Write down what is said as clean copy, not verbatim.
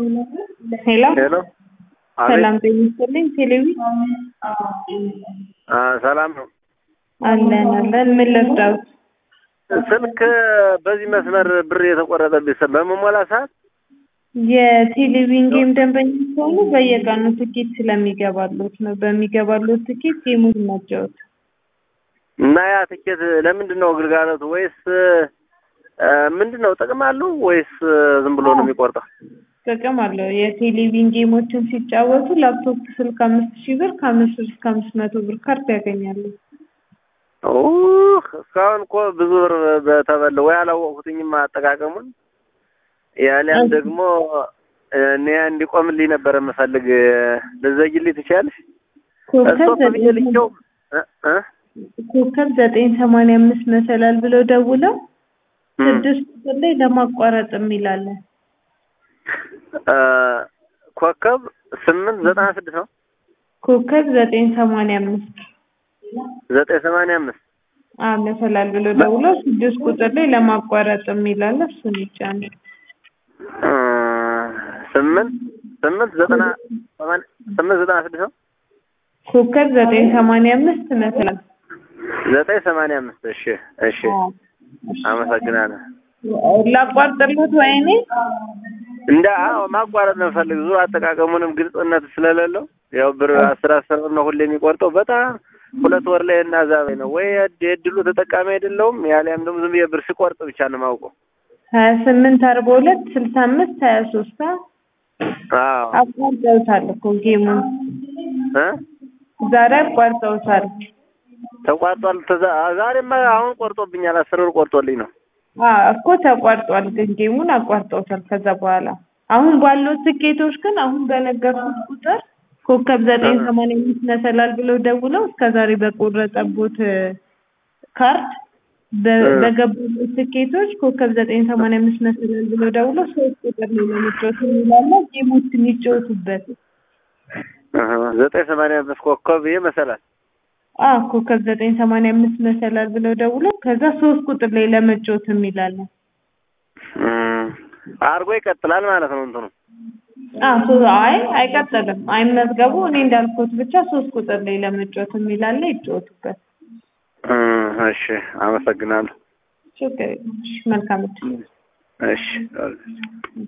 ሄሎ ሄሎ ሰላም ጤና ይስጥልኝ። ቴሌቪ ሰላም ነው አለን ምን ልርዳዎት? ስልክ በዚህ መስመር ብር የተቆረጠብኝ በመሞላ ሰዓት የቴሌቪዥን ጌም ደንበኛ ከሆኑ በየቀኑ ትኬት ስለሚገባሉት ነው። በሚገባሉት ትኬት ጌሙን ማጫወት እና ያ ትኬት ለምንድን ነው ግልጋሎቱ? ወይስ ምንድነው ጥቅም አለው ወይስ ዝም ብሎ ነው የሚቆርጠው? ጥቅም አለው። የቴሌቪዥን ጌሞችን ሲጫወቱ ላፕቶፕ ስልክ 5000 ብር ከ5 እስከ 500 ብር ካርድ ያገኛሉ። እስካሁን እኮ ብዙ ብር በተበለው ወይ አላወቅሁትኝም አጠቃቀሙን። ያለም ደግሞ እኔ እንዲቆምልኝ ነበር የምፈልግ። ልዘግይልኝ ትችያለሽ? ኮከብ 985 መሰላል ብለው ደውለው 6 ቁጥር ላይ ለማቋረጥ የሚላለ ኮከብ 896 ነው። ኮከብ 985 መሰላል ብለው ደውለው 6 ቁጥር ላይ ለማቋረጥ የሚላለ እሱን ይጫኑ። 896 ነው። ኮከብ 985 መሰላል 985 እሺ አመሰግናለሁ። ላቋርጥልዎት ወይኔ ማቋረጥ ነው ፈልግ ዙ አጠቃቀሙንም ግልጽነት ስለሌለው ያው ብር 10 ነው ሁሌ የሚቆርጠው በጣም 2 ወር ላይ እና ዛበይ ነው ወይ የድሉ ተጠቃሚ አይደለሁም። ያለም ደግሞ ዝም የብር ሲቆርጥ ብቻ ነው ማውቀው። 28 42 65 23 አቋርጠውታል እኮ ጌሙን ዛሬ አቋርጠውታል። ተቋርጧል። ዛሬማ አሁን ቆርጦብኛል። 10 ብር ቆርጦልኝ ነው እኮ ተቋርጧል። ግን ጌሙን አቋርጠውታል። ከዛ በኋላ አሁን ባለው ትኬቶች ግን አሁን በነገርኩት ቁጥር ኮከብ 985 መሰላል ብለው ደውለው እስከዛሬ በቆረጠቦት ካርድ በገቡት ትኬቶች ኮከብ 985 መሰላል ብለው ደውለው 3 ቁጥር ላይ ለመጫወት ይላል ጌሞችን ይጫወቱበት። 985 ኮከብ መሰላል ኮከብ 985 መሰላል ብለው ደውለው ከዛ 3 ቁጥር ላይ ለመጫወት የሚላል አርጎ ይቀጥላል ማለት ነው እንትኑ። አይቀጥልም። አይመዝገቡ። እኔ እንዳልኩት ብቻ 3 ቁጥር ላይ ለመጫወት የሚላል ይጫወቱበት። እሺ አመሰግናለሁ። መልካም። እሺ